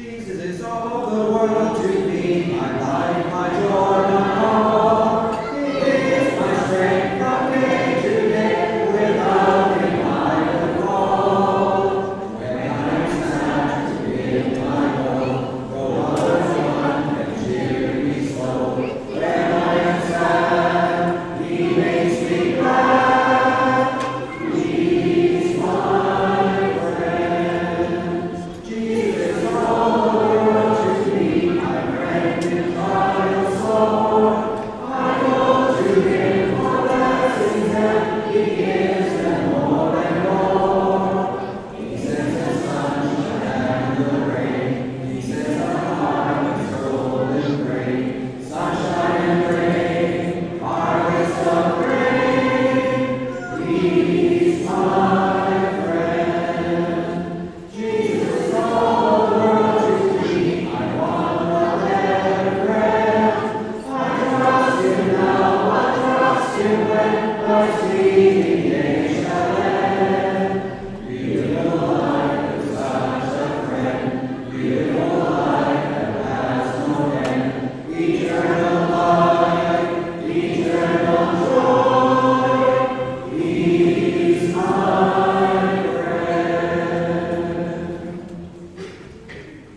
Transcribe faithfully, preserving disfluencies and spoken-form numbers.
Jesus is all the world to me, my life, my joy, my all. He is my strength from day to day, without him I would fall. When I am sad to give my all, no other one can cheer me so. When I am sad, he makes me glad. He's my friend. Jesus is all the world to me, my friend in trial sore. I go to him for blessings, and he gives them more and more. He sends the sunshine and the rain. He sends the harvest golden grain. Sunshine and rain, harvest of grain. He's my friend. Jesus is all the world to me. I want no better friend. I trust him now, I trust him when the fleeting day shall end. Beautiful life with such a friend. Beautiful